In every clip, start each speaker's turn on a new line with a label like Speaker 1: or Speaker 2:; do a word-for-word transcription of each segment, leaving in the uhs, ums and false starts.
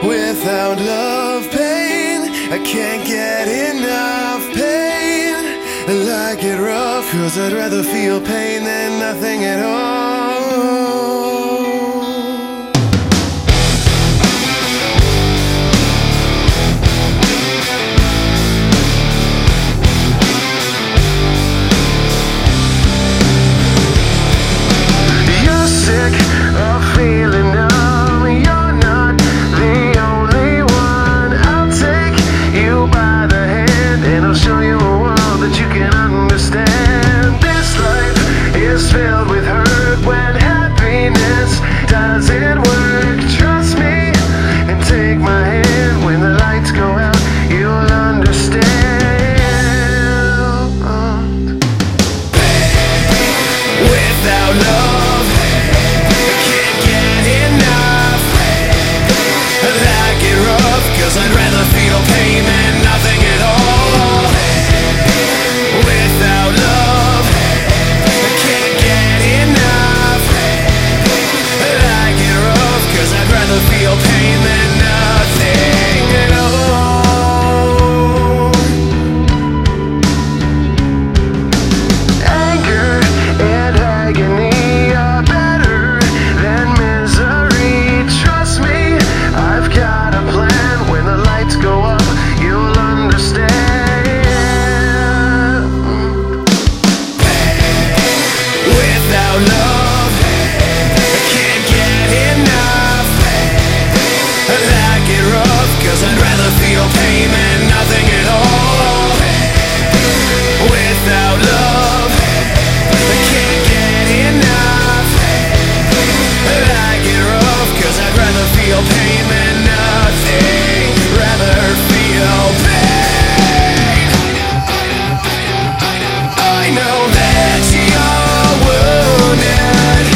Speaker 1: Without love, pain, I can't get enough pain. I like it rough, cause I'd rather feel pain than nothing at all. You're sick of feeling numb. You're not the only one. I'll take you by the hand and I'll show you a world that you can understand. This life is filled with hurt when happiness doesn't work. Trust me and take my hand. When the lights go out, you'll understand. Without love, I can't get enough. I like it rough, cause I'd rather feel pain than nothing at all. Without love, I can't get enough. I like it rough, cause I'd rather feel pain than nothing at all. Anger and agony are better than misery. Trust me, I've got a plan. When the lights go up, you'll understand. Without love, I can't get enough. I like it rough, cause I'd rather feel pain than nothing at all. Without love, I can't get enough. I like it rough, cause I'd rather feel pain than nothing. Rather feel pain. I know that you're wounded,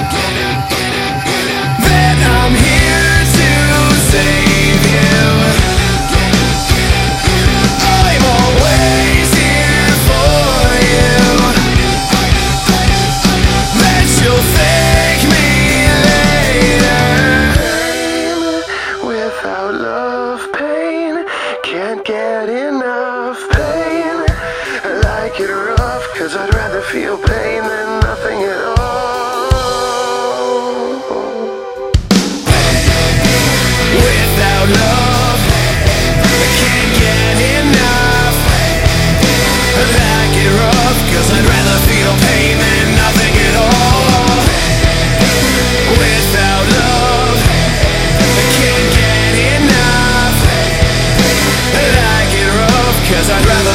Speaker 1: that I'm here to save you. I'm always here for you. That you'll thank me later. Without love, pain, can't get enough pain. I like it rough, cause I'd rather feel pain than nothing at all. Without love, I can't get enough. I like it rough, cause I'd rather feel pain than nothing at all. Without love, I can't get enough. I like it rough, cause I'd rather